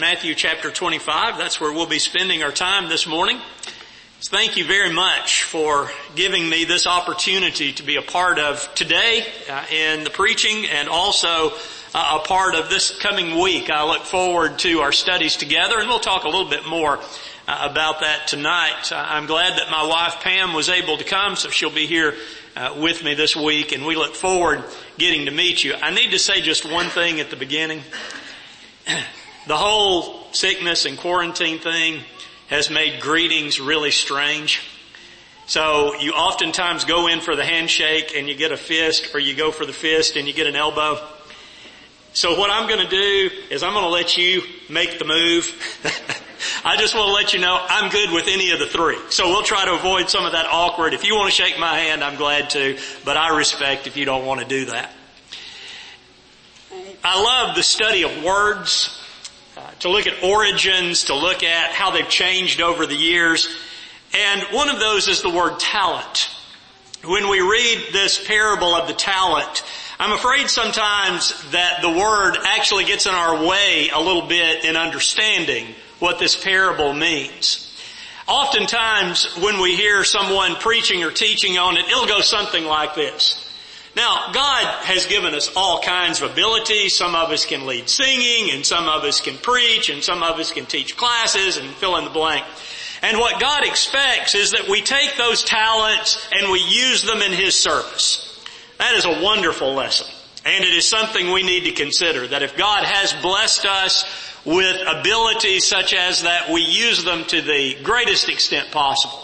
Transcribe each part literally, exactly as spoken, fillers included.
Matthew chapter twenty-five. That's where we'll be spending our time this morning. So thank you very much for giving me this opportunity to be a part of today uh, in the preaching and also uh, a part of this coming week. I look forward to our studies together, and we'll talk a little bit more uh, about that tonight. Uh, I'm glad that my wife Pam was able to come, so she'll be here uh, with me this week, and we look forward getting to meet you. I need to say just one thing at the beginning. The whole sickness and quarantine thing has made greetings really strange. So you oftentimes go in for the handshake and you get a fist, or you go for the fist and you get an elbow. So what I'm going to do is I'm going to let you make the move. I just want to let you know I'm good with any of the three. So we'll try to avoid some of that awkward. If you want to shake my hand, I'm glad to, but I respect if you don't want to do that. I love the study of words. Uh, to look at origins, to look at how they've changed over the years. And one of those is the word talent. When we read this parable of the talent, I'm afraid sometimes that the word actually gets in our way a little bit in understanding what this parable means. Oftentimes when we hear someone preaching or teaching on it, it'll go something like this. Now, God has given us all kinds of abilities. Some of us can lead singing, and some of us can preach, and some of us can teach classes, and fill in the blank. And what God expects is that we take those talents and we use them in His service. That is a wonderful lesson. And it is something we need to consider, that if God has blessed us with abilities such as that, we use them to the greatest extent possible.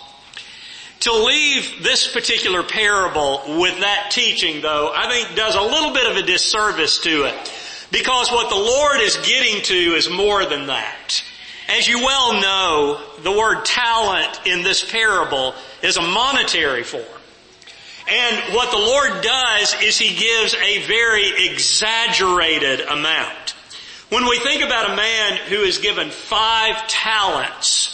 To leave this particular parable with that teaching, though, I think does a little bit of a disservice to it. Because what the Lord is getting to is more than that. As you well know, the word talent in this parable is a monetary form. And what the Lord does is He gives a very exaggerated amount. When we think about a man who is given five talents,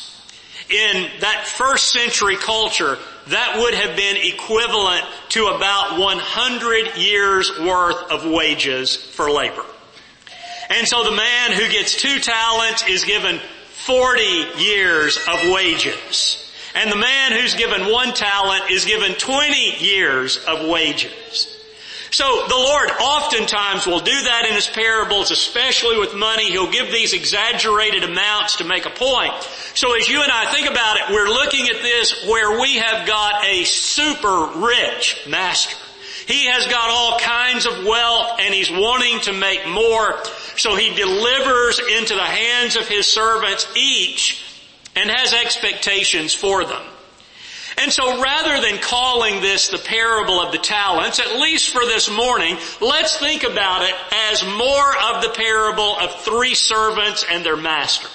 in that first century culture, that would have been equivalent to about one hundred years worth of wages for labor. And so the man who gets two talents is given forty years of wages. And the man who's given one talent is given twenty years of wages. So the Lord oftentimes will do that in His parables, especially with money. He'll give these exaggerated amounts to make a point. So as you and I think about it, we're looking at this where we have got a super rich master. He has got all kinds of wealth and he's wanting to make more. So he delivers into the hands of his servants each and has expectations for them. And so rather than calling this the parable of the talents, at least for this morning, let's think about it as more of the parable of three servants and their master.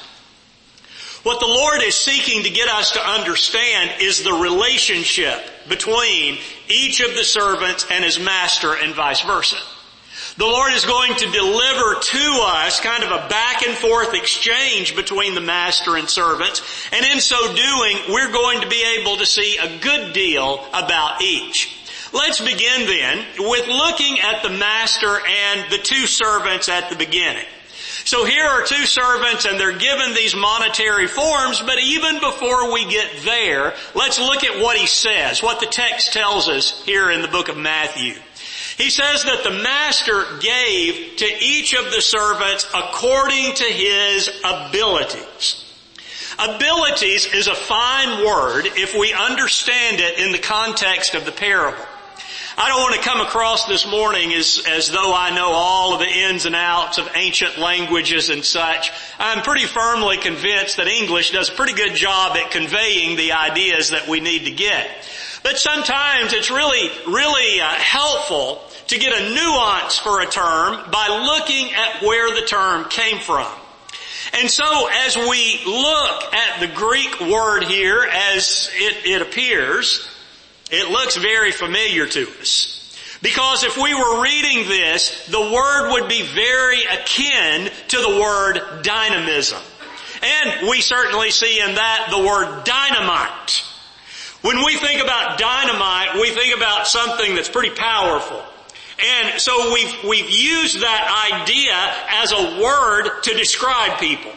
What the Lord is seeking to get us to understand is the relationship between each of the servants and his master and vice versa. The Lord is going to deliver to us kind of a back and forth exchange between the master and servants. And in so doing, we're going to be able to see a good deal about each. Let's begin then with looking at the master and the two servants at the beginning. So here are two servants and they're given these monetary forms, but even before we get there, let's look at what he says, what the text tells us here in the book of Matthew. He says that the master gave to each of the servants according to his abilities. Abilities is a fine word if we understand it in the context of the parable. I don't want to come across this morning as, as though I know all of the ins and outs of ancient languages and such. I'm pretty firmly convinced that English does a pretty good job at conveying the ideas that we need to get. But sometimes it's really, really uh, helpful to get a nuance for a term by looking at where the term came from. And so as we look at the Greek word here as it, it appears, it looks very familiar to us. Because if we were reading this, the word would be very akin to the word dynamism. And we certainly see in that the word dynamite. When we think about dynamite, we think about something that's pretty powerful. And so we've, we've used that idea as a word to describe people.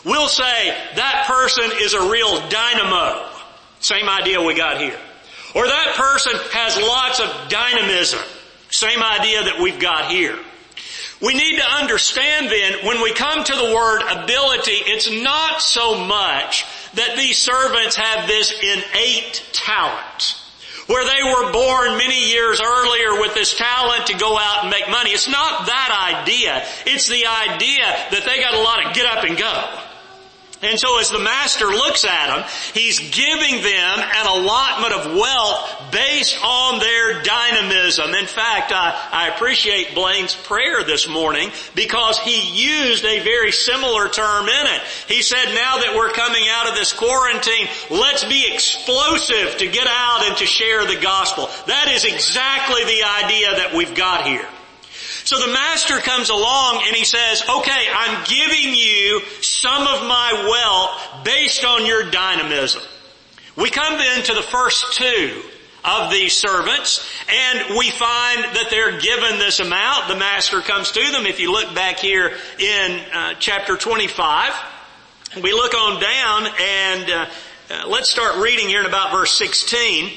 We'll say that person is a real dynamo. Same idea we got here. Or that person has lots of dynamism. Same idea that we've got here. We need to understand then, when we come to the word ability, it's not so much that these servants have this innate talent, where they were born many years earlier with this talent to go out and make money. It's not that idea. It's the idea that they got a lot of get up and go. And so as the master looks at them, he's giving them an allotment of wealth based on their dynamism. In fact, I, I appreciate Blaine's prayer this morning because he used a very similar term in it. He said, now that we're coming out of this quarantine, let's be explosive to get out and to share the gospel. That is exactly the idea that we've got here. So the master comes along and he says, okay, I'm giving you some of my wealth based on your dynamism. We come then to the first two of these servants and we find that they're given this amount. The master comes to them. If you look back here in uh, chapter twenty-five, we look on down and uh, uh, let's start reading here in about verse sixteen.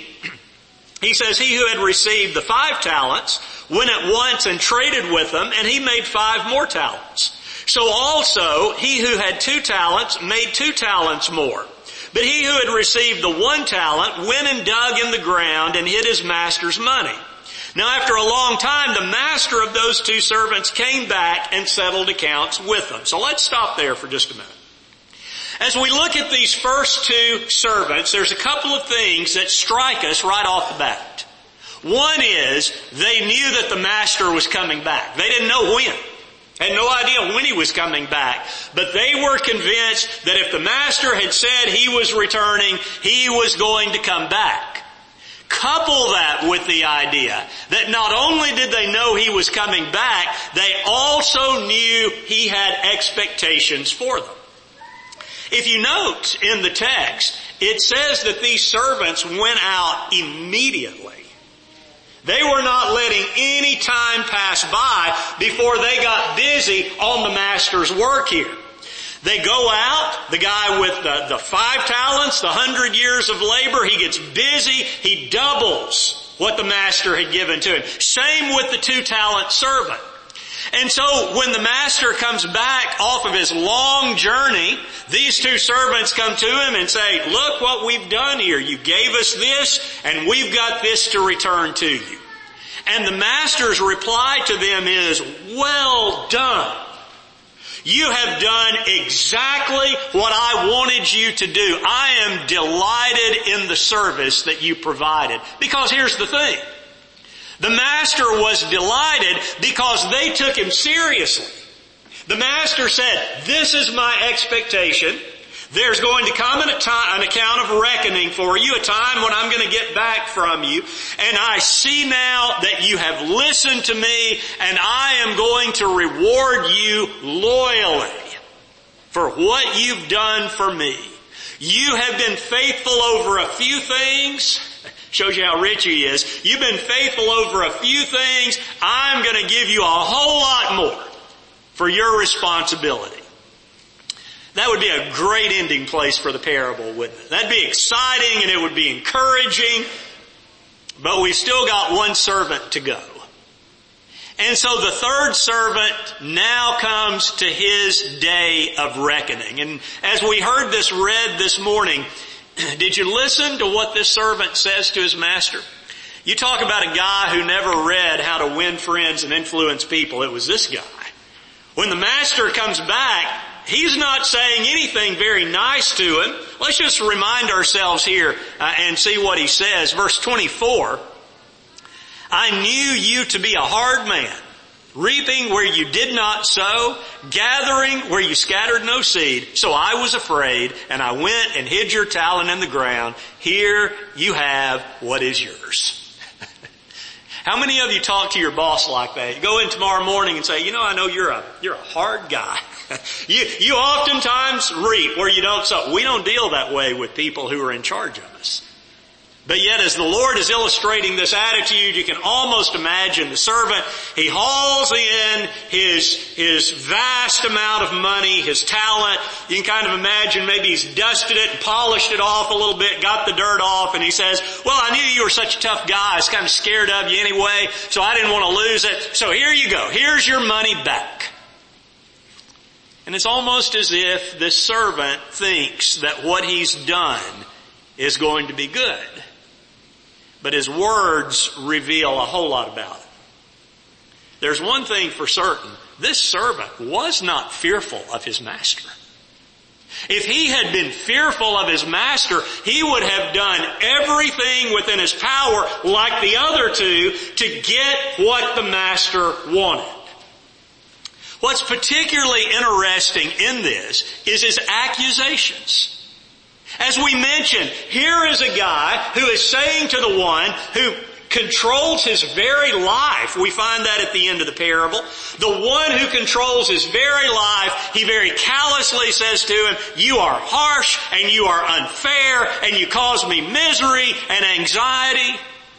He says, he who had received the five talents went at once and traded with them, and he made five more talents. So also, he who had two talents made two talents more. But he who had received the one talent went and dug in the ground and hid his master's money. Now after a long time, the master of those two servants came back and settled accounts with them. So let's stop there for just a minute. As we look at these first two servants, there's a couple of things that strike us right off the bat. One is, they knew that the master was coming back. They didn't know when. Had no idea when he was coming back. But they were convinced that if the master had said he was returning, he was going to come back. Couple that with the idea that not only did they know he was coming back, they also knew he had expectations for them. If you note in the text, it says that these servants went out immediately. They were not letting any time pass by before they got busy on the master's work here. They go out, the guy with the, the five talents, the hundred years of labor, he gets busy, he doubles what the master had given to him. Same with the two talent servant. And so when the master comes back off of his long journey, these two servants come to him and say, look what we've done here. You gave us this and we've got this to return to you. And the master's reply to them is, well done. You have done exactly what I wanted you to do. I am delighted in the service that you provided. Because here's the thing. The master was delighted because they took him seriously. The master said, this is my expectation. There's going to come an, an account of reckoning for you, a time when I'm going to get back from you. And I see now that you have listened to me, and I am going to reward you loyally for what you've done for me. You have been faithful over a few things. Shows you how rich he is. You've been faithful over a few things. I'm going to give you a whole lot more for your responsibility. That would be a great ending place for the parable, wouldn't it? That'd be exciting and it would be encouraging. But we've still got one servant to go. And so the third servant now comes to his day of reckoning. And as we heard this read this morning, did you listen to what this servant says to his master? You talk about a guy who never read How to Win Friends and Influence People. It was this guy. When the master comes back, he's not saying anything very nice to him. Let's just remind ourselves here uh, and see what he says. Verse twenty-four, I knew you to be a hard man, reaping where you did not sow, gathering where you scattered no seed. So I was afraid, and I went and hid your talent in the ground. Here you have what is yours. How many of you talk to your boss like that? You go in tomorrow morning and say, you know, I know you're a, you're a hard guy. you, you oftentimes reap where you don't sow. We don't deal that way with people who are in charge of us. But yet as the Lord is illustrating this attitude, you can almost imagine the servant, he hauls in his, his vast amount of money, his talent. You can kind of imagine maybe he's dusted it and polished it off a little bit, got the dirt off, and he says, well, I knew you were such a tough guy, I was kind of scared of you anyway, so I didn't want to lose it. So here you go, here's your money back. And it's almost as if this servant thinks that what he's done is going to be good. But his words reveal a whole lot about it. There's one thing for certain. This servant was not fearful of his master. If he had been fearful of his master, he would have done everything within his power, like the other two, to get what the master wanted. What's particularly interesting in this is his accusations. As we mentioned, here is a guy who is saying to the one who controls his very life. We find that at the end of the parable. The one who controls his very life, he very callously says to him, you are harsh and you are unfair and you cause me misery and anxiety.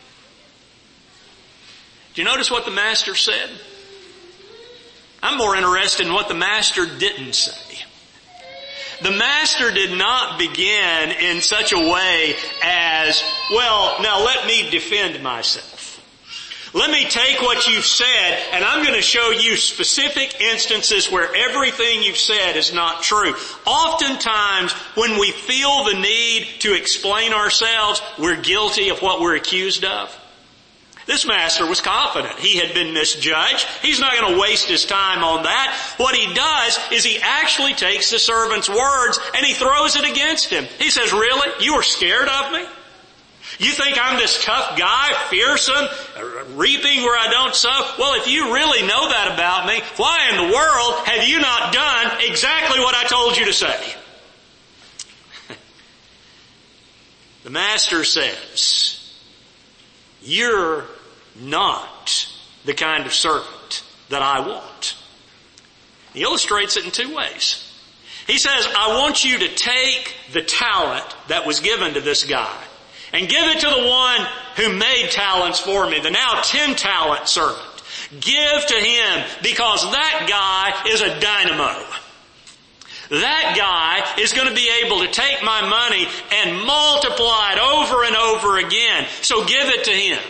Do you notice what the master said? I'm more interested in what the master didn't say. The master did not begin in such a way as, well, now let me defend myself. Let me take what you've said and I'm going to show you specific instances where everything you've said is not true. Oftentimes, when we feel the need to explain ourselves, we're guilty of what we're accused of. This master was confident. He had been misjudged. He's not going to waste his time on that. What he does is he actually takes the servant's words and he throws it against him. He says, really? You were scared of me? You think I'm this tough guy, fearsome, reaping where I don't sow? Well, if you really know that about me, why in the world have you not done exactly what I told you to say? The master says, you're not the kind of servant that I want. He illustrates it in two ways. He says, I want you to take the talent that was given to this guy and give it to the one who made talents for me, the now ten talent servant. Give to him because that guy is a dynamo. That guy is going to be able to take my money and multiply it over and over again. So give it to him.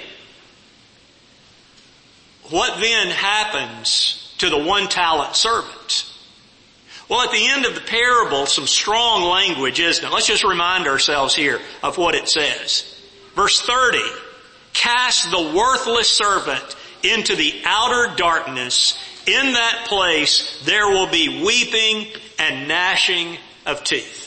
What then happens to the one talent servant? Well, at the end of the parable, some strong language, isn't it? Let's just remind ourselves here of what it says. Verse thirty, cast the worthless servant into the outer darkness. In that place there will be weeping and gnashing of teeth.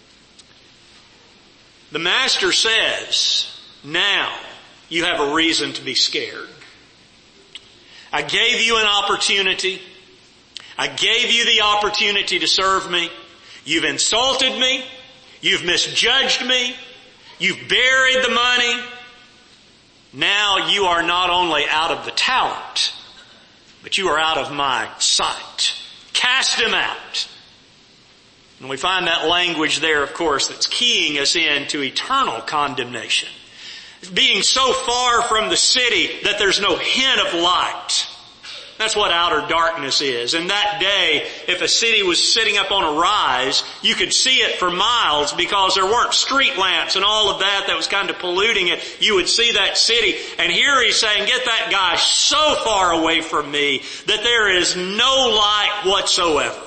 The master says, now you have a reason to be scared. I gave you an opportunity. I gave you the opportunity to serve me. You've insulted me. You've misjudged me. You've buried the money. Now you are not only out of the talent, but you are out of my sight. Cast him out. And we find that language there, of course, that's keying us into eternal condemnation. Being so far from the city that there's no hint of light. That's what outer darkness is. In that day, if a city was sitting up on a rise, you could see it for miles because there weren't street lamps and all of that that was kind of polluting it. You would see that city. And here he's saying, get that guy so far away from me that there is no light whatsoever.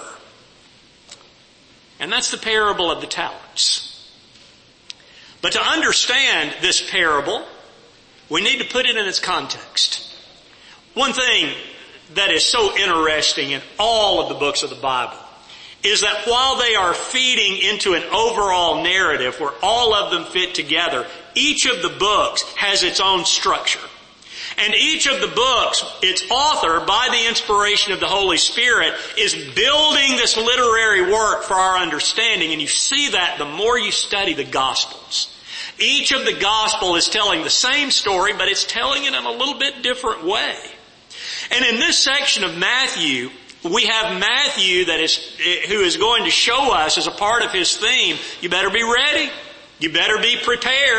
And that's the parable of the talents. But to understand this parable, we need to put it in its context. One thing that is so interesting in all of the books of the Bible is that while they are feeding into an overall narrative where all of them fit together, each of the books has its own structure. And each of the books, its author, by the inspiration of the Holy Spirit, is building this literary work for our understanding. And you see that the more you study the Gospels. Each of the Gospel is telling the same story, but it's telling it in a little bit different way. And in this section of Matthew, we have Matthew that is, who is going to show us as a part of his theme, you better be ready. You better be prepared.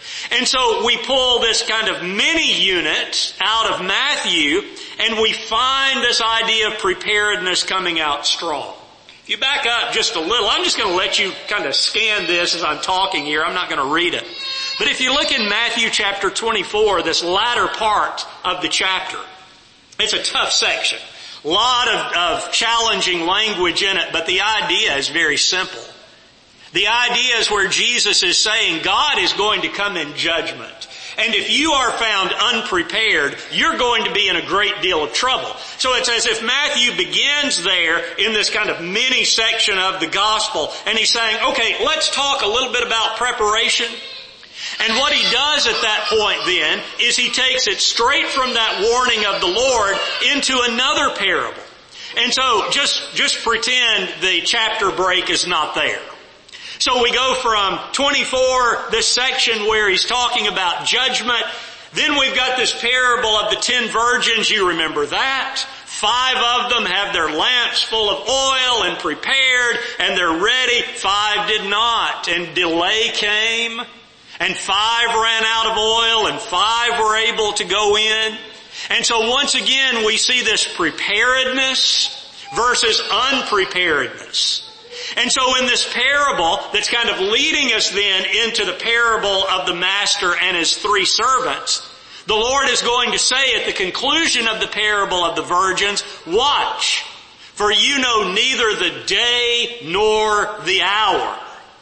And so we pull this kind of mini unit out of Matthew, and we find this idea of preparedness coming out strong. If you back up just a little, I'm just going to let you kind of scan this as I'm talking here. I'm not going to read it. But if you look in Matthew chapter twenty-four, this latter part of the chapter, it's a tough section. A lot of, of challenging language in it, but the idea is very simple. The idea is where Jesus is saying God is going to come in judgment. And if you are found unprepared, you're going to be in a great deal of trouble. So it's as if Matthew begins there in this kind of mini section of the gospel, and he's saying, okay, let's talk a little bit about preparation. And what he does at that point then is he takes it straight from that warning of the Lord into another parable. And so just, just pretend the chapter break is not there. So we go from twenty-four, this section where he's talking about judgment. Then we've got this parable of the ten virgins. You remember that? Five of them have their lamps full of oil and prepared, and they're ready. Five did not, and delay came. And five ran out of oil, and five were able to go in. And so once again we see this preparedness versus unpreparedness. And so in this parable that's kind of leading us then into the parable of the master and his three servants, the Lord is going to say at the conclusion of the parable of the virgins, watch, for you know neither the day nor the hour.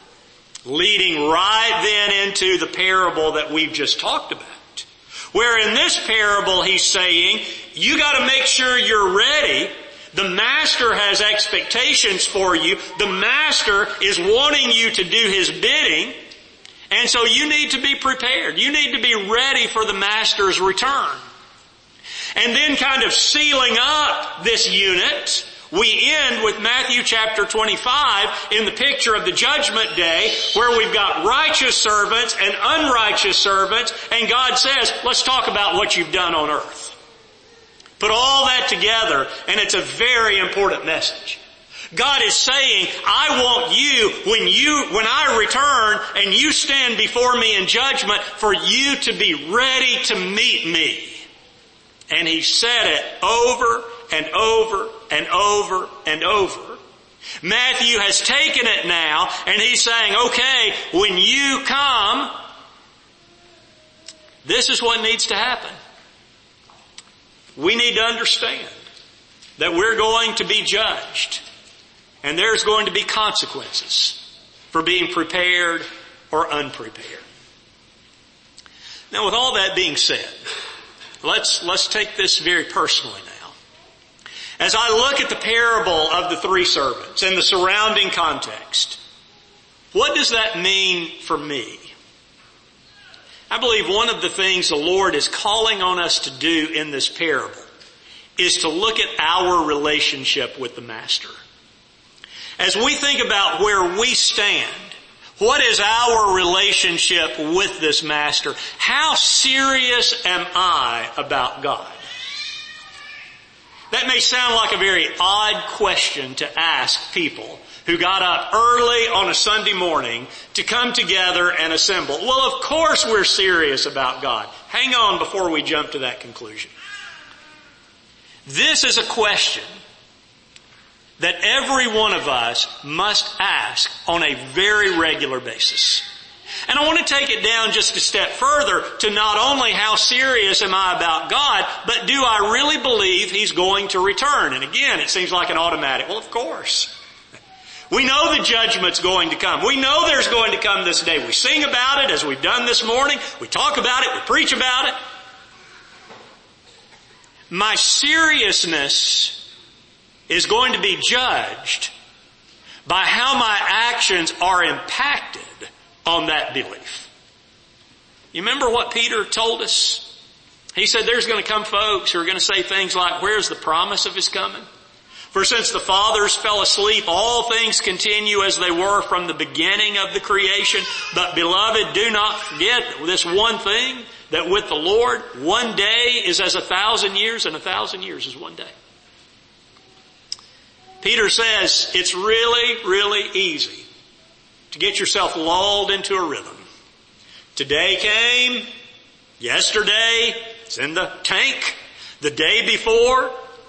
Leading right then into the parable that we've just talked about. Where in this parable he's saying, you gotta make sure you're ready. The master has expectations for you. The master is wanting you to do his bidding. And so you need to be prepared. You need to be ready for the master's return. And then kind of sealing up this unit, we end with Matthew chapter twenty-five in the picture of the judgment day where we've got righteous servants and unrighteous servants, and God says, let's talk about what you've done on earth. Put all that together, and it's a very important message. God is saying, I want you, when you, when I return and you stand before me in judgment, for you to be ready to meet me. And he said it over and over and over and over. Matthew has taken it now, and he's saying, okay, when you come, this is what needs to happen. We need to understand that we're going to be judged, and there's going to be consequences for being prepared or unprepared. Now, with all that being said, let's, let's take this very personally now. As I look at the parable of the three servants and the surrounding context, what does that mean for me? I believe one of the things the Lord is calling on us to do in this parable is to look at our relationship with the Master. As we think about where we stand, what is our relationship with this Master? How serious am I about God? That may sound like a very odd question to ask people who got up early on a Sunday morning to come together and assemble. Well, of course we're serious about God. Hang on before we jump to that conclusion. This is a question that every one of us must ask on a very regular basis. And I want to take it down just a step further to not only how serious am I about God, but do I really believe He's going to return? And again, it seems like an automatic. Well, of course. We know the judgment's going to come. We know there's going to come this day. We sing about it as we've done this morning. We talk about it. We preach about it. My seriousness is going to be judged by how my actions are impacted on that belief. You remember what Peter told us? He said there's going to come folks who are going to say things like, where's the promise of His coming? For since the fathers fell asleep, all things continue as they were from the beginning of the creation. But beloved, do not forget this one thing, that with the Lord, one day is as a thousand years, and a thousand years is one day. Peter says it's really, really easy to get yourself lulled into a rhythm, Today came, yesterday, it's in the tank, the day before.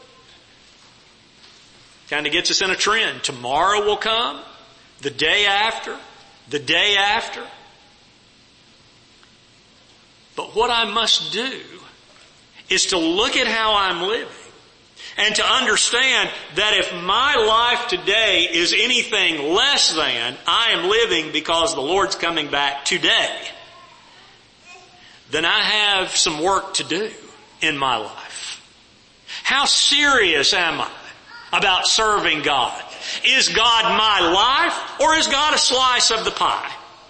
Kind of gets us in a trend. Tomorrow will come, the day after, the day after. But what I must do is to look at how I'm living and to understand that if my life today is anything less than I am living because the Lord's coming back today, then I have some work to do in my life. How serious am I about serving God? Is God my life, or is God a slice of the pie?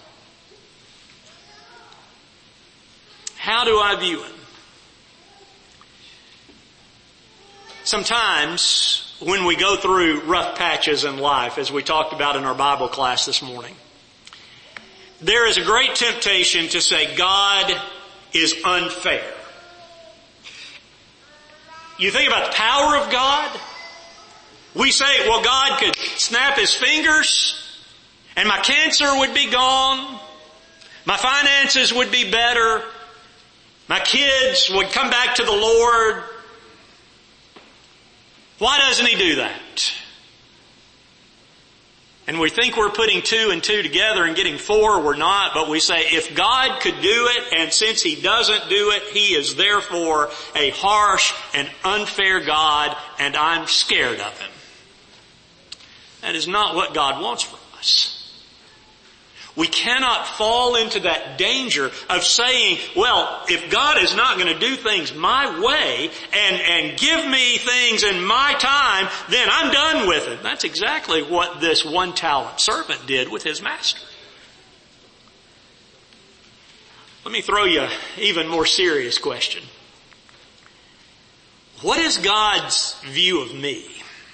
How do I view Him? Sometimes when we go through rough patches in life, as we talked about in our Bible class this morning, there is a great temptation to say God is unfair. You think about the power of God. We say, well, God could snap His fingers and my cancer would be gone. My finances would be better. My kids would come back to the Lord. Why doesn't He do that? And we think we're putting two and two together and getting four. We're not, but we say if God could do it, and since He doesn't do it, He is therefore a harsh and unfair God, and I'm scared of Him. That is not what God wants from us. We cannot fall into that danger of saying, well, if God is not going to do things my way and, and give me things in my time, then I'm done with it. That's exactly what this one talent servant did with his master. Let me throw you an even more serious question. What is God's view of me?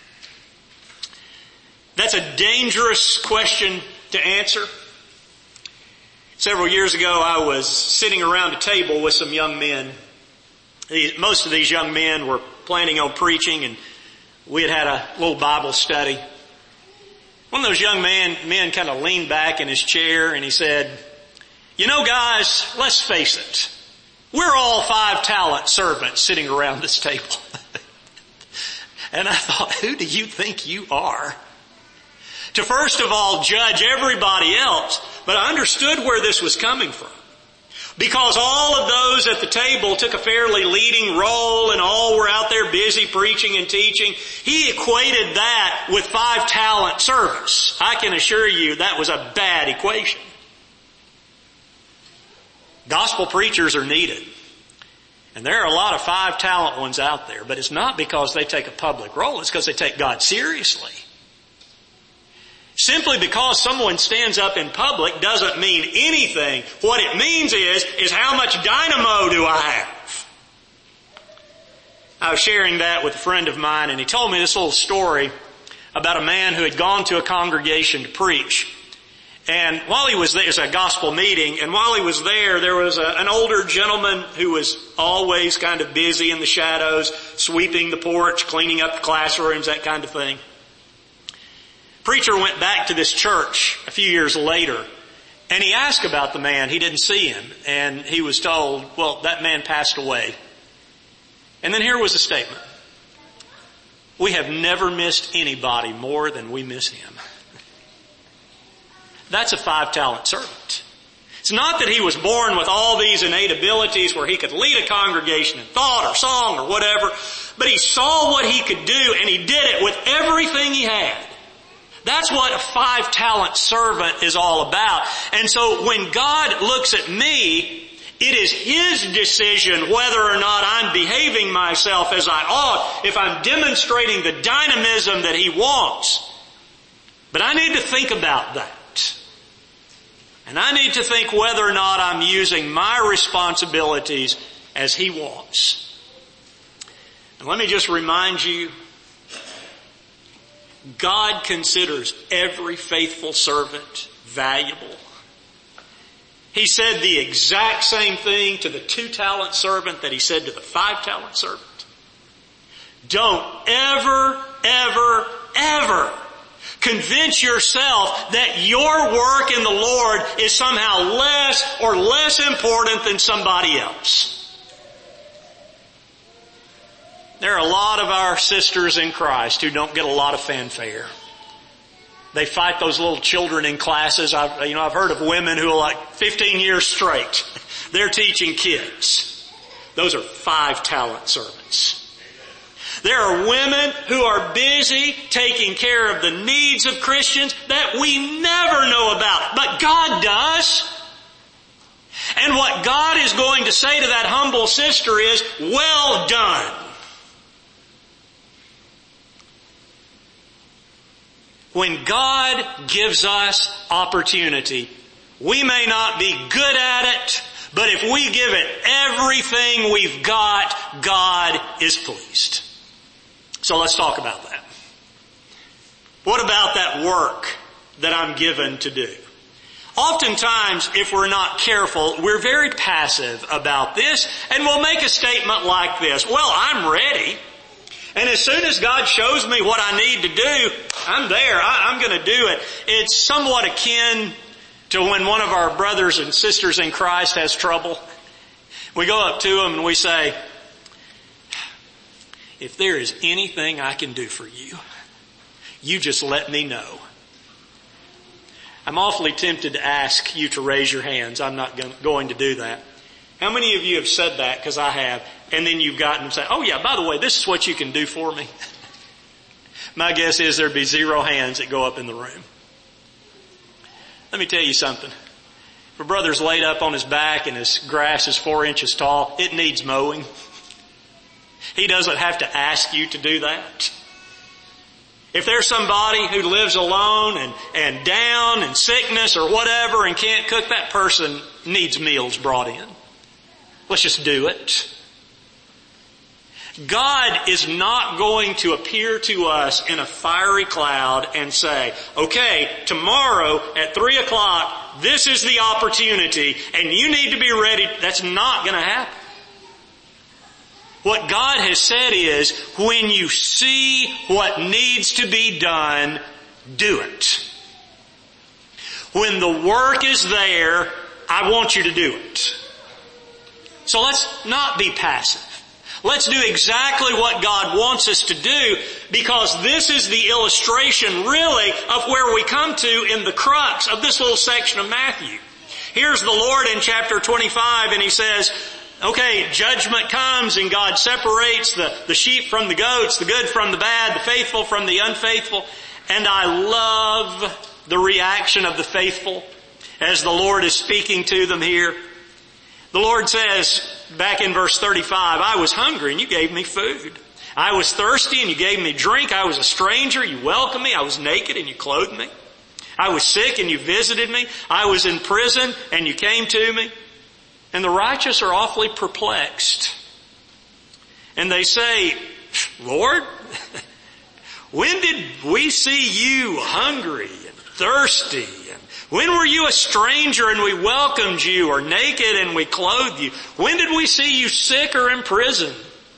That's a dangerous question to answer. Several years ago, I was sitting around a table with some young men. These, most of these young men were planning on preaching, and we had had a little Bible study. One of those young man, men kind of leaned back in his chair and he said, you know guys, let's face it. We're all five talent servants sitting around this table. And I thought, who do you think you are? To first of all judge everybody else, but I understood where this was coming from. Because all of those at the table took a fairly leading role and all were out there busy preaching and teaching. He equated that with five talent service. I can assure you that was a bad equation. Gospel preachers are needed. And there are a lot of five talent ones out there, but it's not because they take a public role, it's because they take God seriously. Simply because someone stands up in public doesn't mean anything. What it means is, is how much dynamo do I have? I was sharing that with a friend of mine, and he told me this little story about a man who had gone to a congregation to preach. And while he was there, it was a gospel meeting, and while he was there, there was a, an older gentleman who was always kind of busy in the shadows, sweeping the porch, cleaning up the classrooms, that kind of thing. Preacher went back to this church a few years later, and he asked about the man. He didn't see him, and he was told, well, that man passed away. And then here was a statement. We have never missed anybody more than we miss him. That's a five talent servant. It's not that he was born with all these innate abilities where he could lead a congregation in thought or song or whatever, but he saw what he could do, and he did it with everything he had. That's what a five talent servant is all about. And so when God looks at me, it is His decision whether or not I'm behaving myself as I ought, if I'm demonstrating the dynamism that He wants. But I need to think about that. And I need to think whether or not I'm using my responsibilities as He wants. And let me just remind you, God considers every faithful servant valuable. He said the exact same thing to the two-talent servant that He said to the five-talent servant. Don't ever, ever, ever Convince yourself that your work in the Lord is somehow less or less important than somebody else. There are a lot of our sisters in Christ who don't get a lot of fanfare. They fight those little children in classes. I've, you know, I've heard of women who are like fifteen years straight. They're teaching kids. Those are five talent servants. There are women who are busy taking care of the needs of Christians that we never know about, but God does. And what God is going to say to that humble sister is, well done. When God gives us opportunity, we may not be good at it, but if we give it everything we've got, God is pleased. So let's talk about that. What about that work that I'm given to do? Oftentimes, if we're not careful, we're very passive about this, and we'll make a statement like this: well, I'm ready. And as soon as God shows me what I need to do, I'm there. I, I'm going to do it. It's somewhat akin to when one of our brothers and sisters in Christ has trouble. We go up to them and we say, if there is anything I can do for you, you just let me know. I'm awfully tempted to ask you to raise your hands. I'm not going to do that. How many of you have said that? Because I have. And then you've gotten and say, oh yeah, by the way, this is what you can do for me. My guess is there'd be zero hands that go up in the room. Let me tell you something. If a brother's laid up on his back and his grass is four inches tall, it needs mowing. He doesn't have to ask you to do that. If there's somebody who lives alone and, and down and sickness or whatever and can't cook, that person needs meals brought in. Let's just do it. God is not going to appear to us in a fiery cloud and say, okay, tomorrow at three o'clock, this is the opportunity and you need to be ready. That's not going to happen. What God has said is, when you see what needs to be done, do it. When the work is there, I want you to do it. So let's not be passive. Let's do exactly what God wants us to do, because this is the illustration really of where we come to in the crux of this little section of Matthew. Here's the Lord in chapter twenty-five and He says, okay, judgment comes and God separates the, the sheep from the goats, the good from the bad, the faithful from the unfaithful. And I love the reaction of the faithful as the Lord is speaking to them here. The Lord says, back in verse thirty-five, I was hungry and you gave me food. I was thirsty and you gave me drink. I was a stranger, you welcomed me. I was naked and you clothed me. I was sick and you visited me. I was in prison and you came to me. And the righteous are awfully perplexed. And they say, Lord, when did we see you hungry and thirsty? And when were you a stranger and we welcomed you, or naked and we clothed you? When did we see you sick or in prison?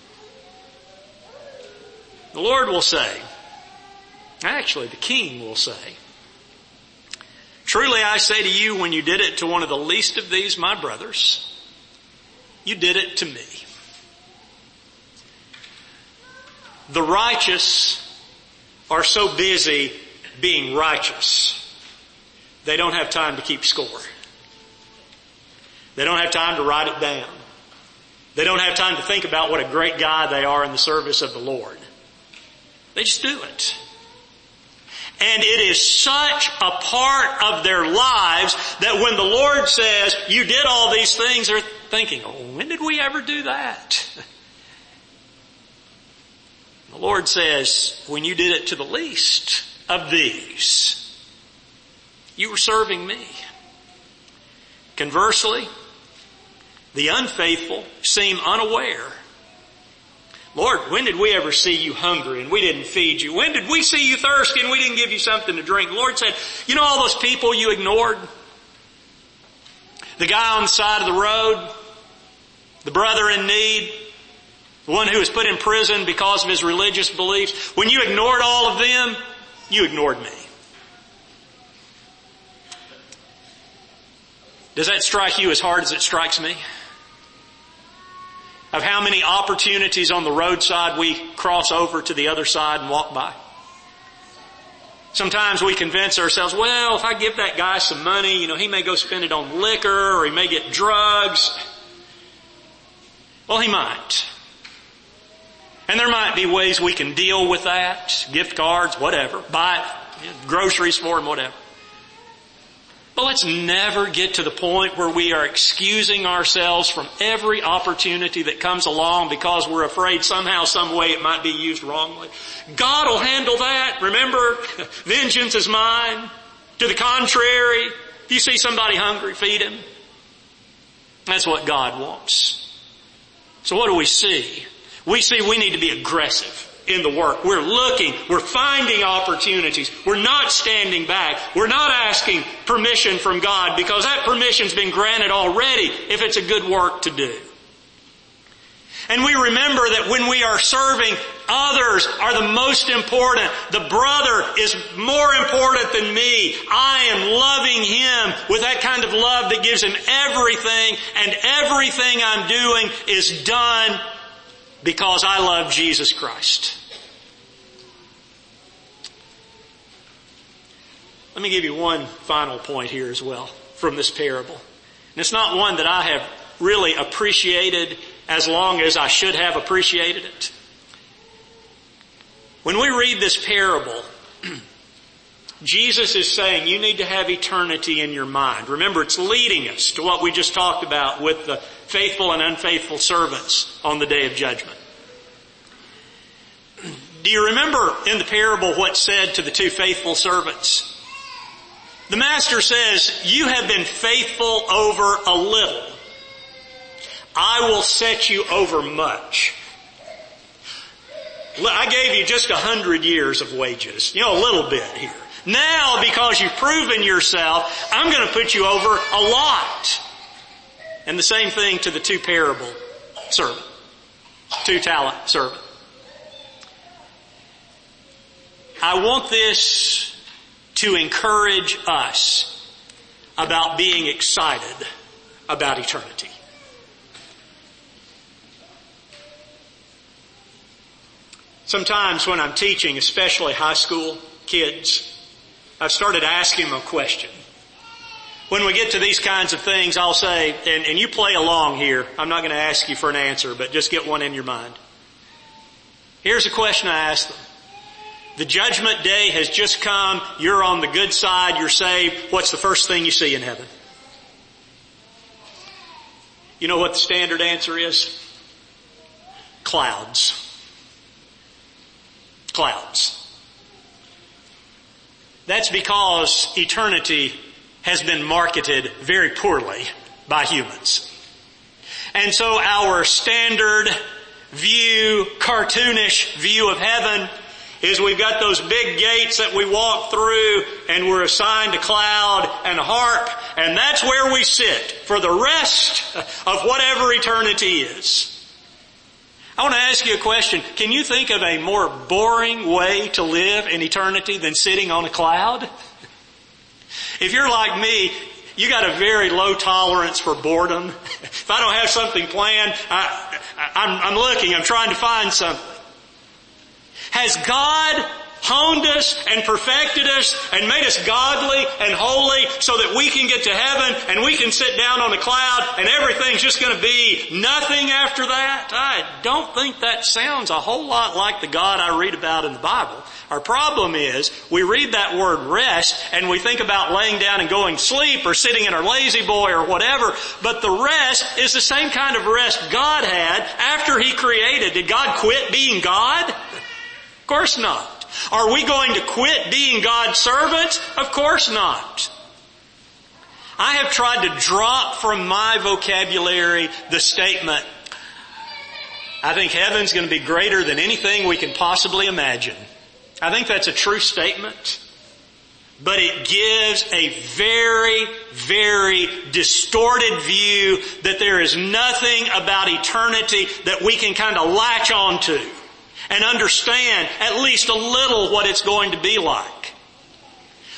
The Lord will say, actually the King will say, truly I say to you, when you did it to one of the least of these, my brothers, you did it to me. The righteous are so busy being righteous, they don't have time to keep score. They don't have time to write it down. They don't have time to think about what a great guy they are in the service of the Lord. They just do it. And it is such a part of their lives that when the Lord says, you did all these things, they're thinking, oh, when did we ever do that? The Lord says, when you did it to the least of these, you were serving me. Conversely, the unfaithful seem unaware. Lord, when did we ever see you hungry and we didn't feed you? When did we see you thirsty and we didn't give you something to drink? The Lord said, you know all those people you ignored? The guy on the side of the road, the brother in need, the one who was put in prison because of his religious beliefs. When you ignored all of them, You ignored me. Does that strike you as hard as it strikes me? Of how many opportunities on the roadside we cross over to the other side and walk by? Sometimes we convince ourselves, well, if I give that guy some money, you know, he may go spend it on liquor or he may get drugs. Well, he might. And there might be ways we can deal with that. Gift cards, whatever. Buy you know, groceries for him, whatever. But let's never get to the point where we are excusing ourselves from every opportunity that comes along because we're afraid somehow, some way it might be used wrongly. God will handle that. Remember, vengeance is mine. To the contrary, if you see somebody hungry, feed him. That's what God wants. So what do we see? We see we need to be aggressive in the work. We're looking, we're finding opportunities. We're not standing back. We're not asking permission from God because that permission's been granted already if it's a good work to do. And we remember that when we are serving, others are the most important. The brother is more important than me. I am loving him with that kind of love that gives him everything, and everything I'm doing is done because I love Jesus Christ. Let me give you one final point here as well from this parable. And it's not one that I have really appreciated as long as I should have appreciated it. When we read this parable, Jesus is saying you need to have eternity in your mind. Remember, it's leading us to what we just talked about with the faithful and unfaithful servants on the day of judgment. Do you remember in the parable what's said to the two faithful servants? The master says, you have been faithful over a little. I will set you over much. I gave you just a hundred years of wages. You know, a little bit here. Now, because you've proven yourself, I'm going to put you over a lot. And the same thing to the two parable servant. Two talent servant. I want this to encourage us about being excited about eternity. Sometimes when I'm teaching, especially high school kids, I've started asking them a question. When we get to these kinds of things, I'll say, and, and you play along here. I'm not going to ask you for an answer, but just get one in your mind. Here's a question I ask them. The judgment day has just come. You're on the good side. You're saved. What's the first thing you see in heaven? You know what the standard answer is? Clouds. Clouds. That's because eternity has been marketed very poorly by humans. And so our standard view, cartoonish view of heaven is we've got those big gates that we walk through and we're assigned a cloud and a harp, and that's where we sit for the rest of whatever eternity is. I want to ask you a question. Can you think of a more boring way to live in eternity than sitting on a cloud? If you're like me, you got a very low tolerance for boredom. If I don't have something planned, I, I, I'm, I'm looking, I'm trying to find something. Has God honed us and perfected us and made us godly and holy so that we can get to heaven and we can sit down on a cloud and everything's just going to be nothing after that? I don't think that sounds a whole lot like the God I read about in the Bible. Our problem is we read that word rest and we think about laying down and going to sleep or sitting in our lazy boy or whatever, but the rest is the same kind of rest God had after He created. Did God quit being God? Of course not. Are we going to quit being God's servants? Of course not. I have tried to drop from my vocabulary the statement, I think heaven's going to be greater than anything we can possibly imagine. I think that's a true statement, but it gives a very, very distorted view that there is nothing about eternity that we can kind of latch on to and understand at least a little what it's going to be like.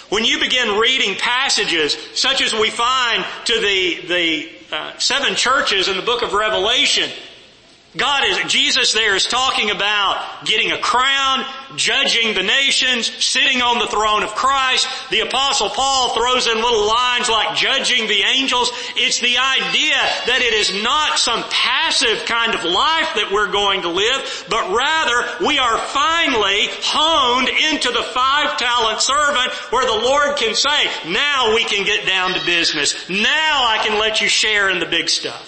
When you begin reading passages such as we find to the, the uh, seven churches in the book of Revelation, God is, Jesus there is talking about getting a crown, judging the nations, sitting on the throne of Christ. The Apostle Paul throws in little lines like judging the angels. It's the idea that it is not some passive kind of life that we're going to live, but rather we are finally honed into the five-talent servant where the Lord can say, now we can get down to business. Now I can let you share in the big stuff.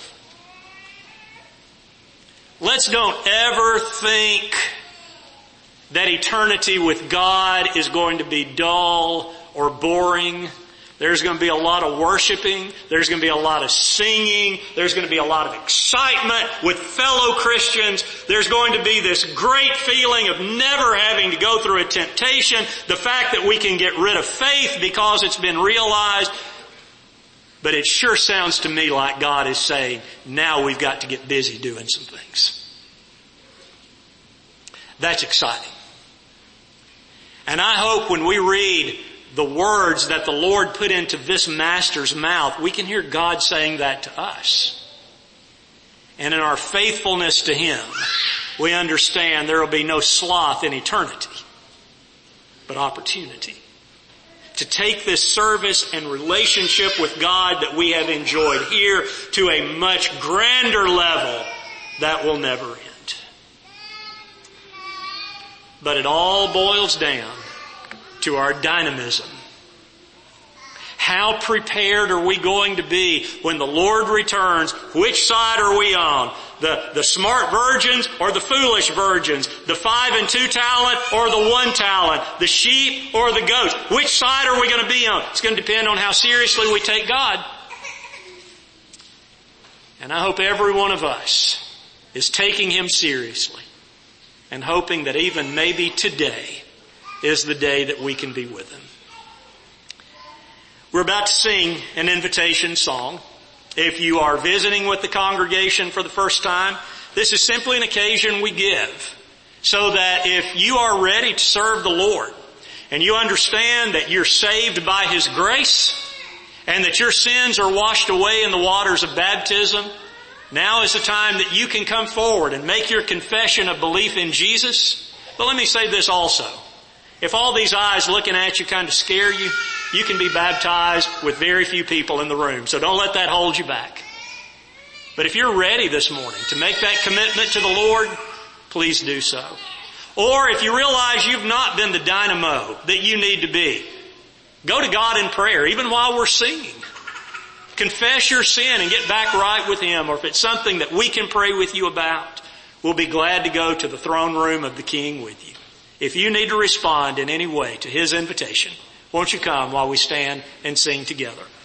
Let's don't ever think that eternity with God is going to be dull or boring. There's going to be a lot of worshiping. There's going to be a lot of singing. There's going to be a lot of excitement with fellow Christians. There's going to be this great feeling of never having to go through a temptation. The fact that we can get rid of faith because it's been realized. But it sure sounds to me like God is saying, now we've got to get busy doing some things. That's exciting. And I hope when we read the words that the Lord put into this master's mouth, we can hear God saying that to us. And in our faithfulness to Him, we understand there will be no sloth in eternity, but opportunity. To take this service and relationship with God that we have enjoyed here to a much grander level that will never end. But it all boils down to our dynamism. How prepared are we going to be when the Lord returns? Which side are we on? The, the smart virgins or the foolish virgins? The five and two talent or the one talent? The sheep or the goats? Which side are we going to be on? It's going to depend on how seriously we take God. And I hope every one of us is taking Him seriously and hoping that even maybe today is the day that we can be with Him. We're about to sing an invitation song. If you are visiting with the congregation for the first time, this is simply an occasion we give so that if you are ready to serve the Lord and you understand that you're saved by His grace and that your sins are washed away in the waters of baptism, now is the time that you can come forward and make your confession of belief in Jesus. But let me say this also. If all these eyes looking at you kind of scare you, you can be baptized with very few people in the room. So don't let that hold you back. But if you're ready this morning to make that commitment to the Lord, please do so. Or if you realize you've not been the dynamo that you need to be, go to God in prayer, even while we're singing. Confess your sin and get back right with Him. Or if it's something that we can pray with you about, we'll be glad to go to the throne room of the King with you. If you need to respond in any way to His invitation, won't you come while we stand and sing together?